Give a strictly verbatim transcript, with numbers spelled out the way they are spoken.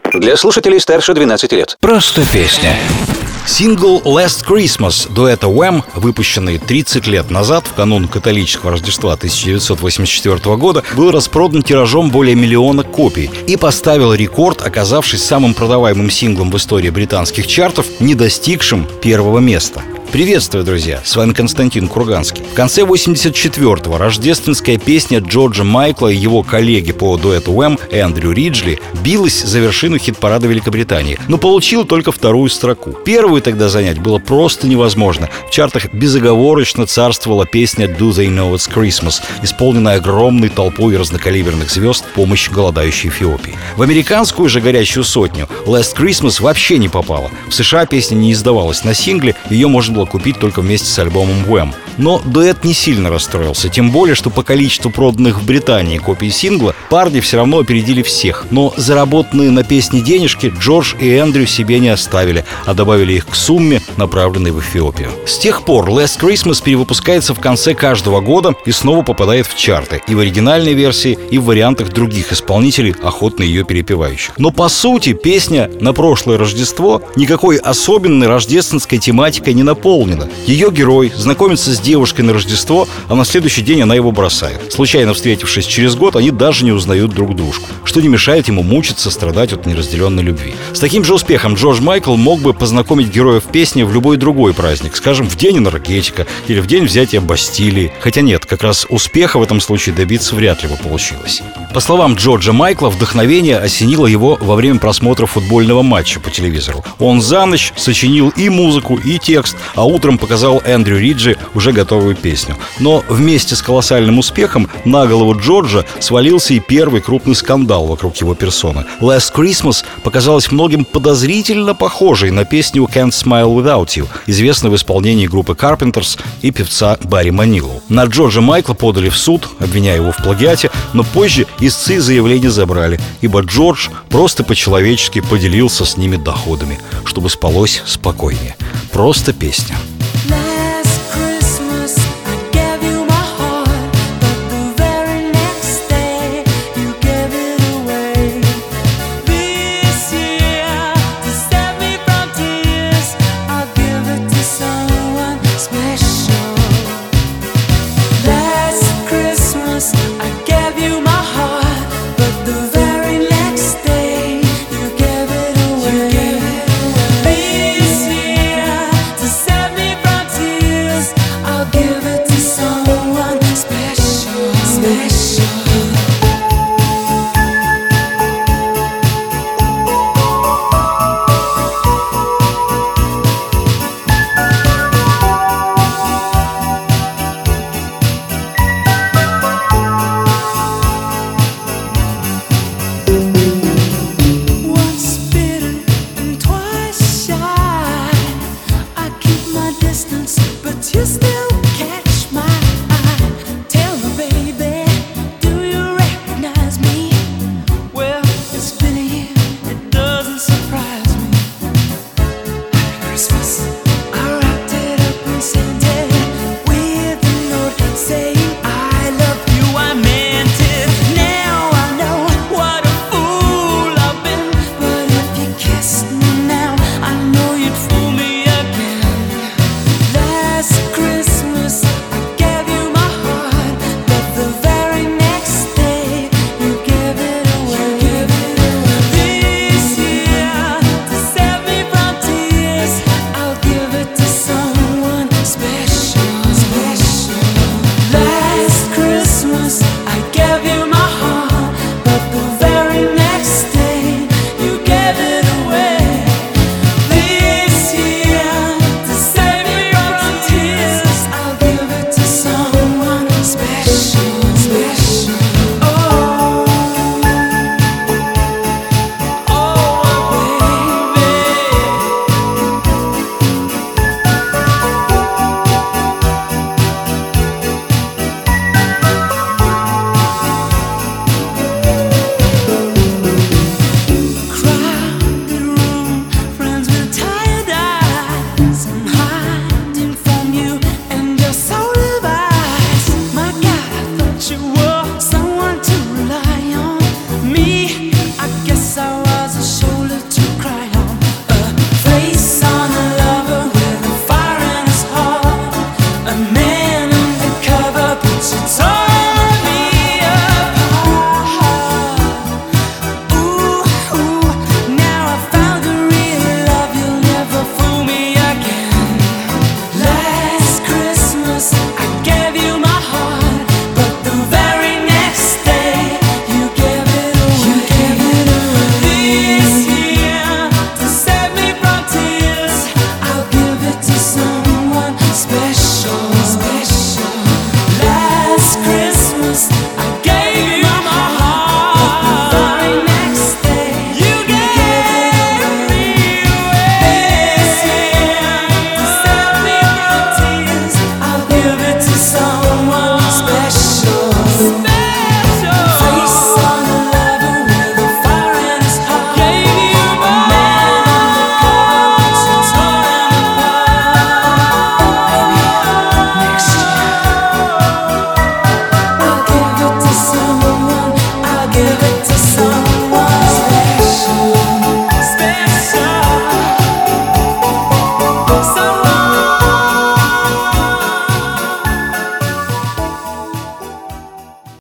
Для слушателей старше двенадцати лет. Просто песня. Сингл «Last Christmas» дуэта Wham, выпущенный тридцать лет назад, в канун католического Рождества тысяча девятьсот восемьдесят четвёртого года, был распродан тиражом более миллиона копий и поставил рекорд, оказавшись самым продаваемым синглом в истории британских чартов, не достигшим первого места. Приветствую, друзья! С вами Константин Курганский. В конце восемьдесят четвёртого рождественская песня Джорджа Майкла и его коллеги по дуэту Wham Эндрю Риджли билась за вершину хит-парада Великобритании, но получила только вторую строку. Первую тогда занять было просто невозможно. В чартах безоговорочно царствовала песня «Do They Know It's Christmas», исполненная огромной толпой разнокалиберных звезд в помощь голодающей Эфиопии. В американскую же горячую сотню «Last Christmas» вообще не попала. В США песня не издавалась на сингле, ее можно было купить только вместе с альбомом Wham. Но дуэт не сильно расстроился, тем более, что по количеству проданных в Британии копий сингла парни все равно опередили всех. Но заработанные на песне денежки Джордж и Эндрю себе не оставили, а добавили их к сумме, направленной в Эфиопию. С тех пор «Last Christmas» перевыпускается в конце каждого года и снова попадает в чарты, и в оригинальной версии, и в вариантах других исполнителей, охотно ее перепевающих. Но по сути песня на прошлое Рождество никакой особенной рождественской тематикой не наполнена. Ее герой знакомится с девушкой на Рождество, а на следующий день она его бросает. Случайно встретившись через год, они даже не узнают друг дружку, что не мешает ему мучиться, страдать от неразделенной любви. С таким же успехом Джордж Майкл мог бы познакомить героев песни в любой другой праздник, скажем, в день энергетика или в день взятия Бастилии. Хотя нет, как раз успеха в этом случае добиться вряд ли бы получилось. По словам Джорджа Майкла, вдохновение осенило его во время просмотра футбольного матча по телевизору. Он за ночь сочинил и музыку, и текст, а утром показал Эндрю Риджи уже готовую песню. Но вместе с колоссальным успехом на голову Джорджа свалился и первый крупный скандал вокруг его персоны. «Last Christmas» показалась многим подозрительно похожей на песню «Can't Smile Without You», известную в исполнении группы Carpenters и певца Барри Манилоу. На Джорджа Майкла подали в суд, обвиняя его в плагиате, но позже истцы заявление забрали, ибо Джордж просто по-человечески поделился с ними доходами, чтобы спалось спокойнее. Просто песня.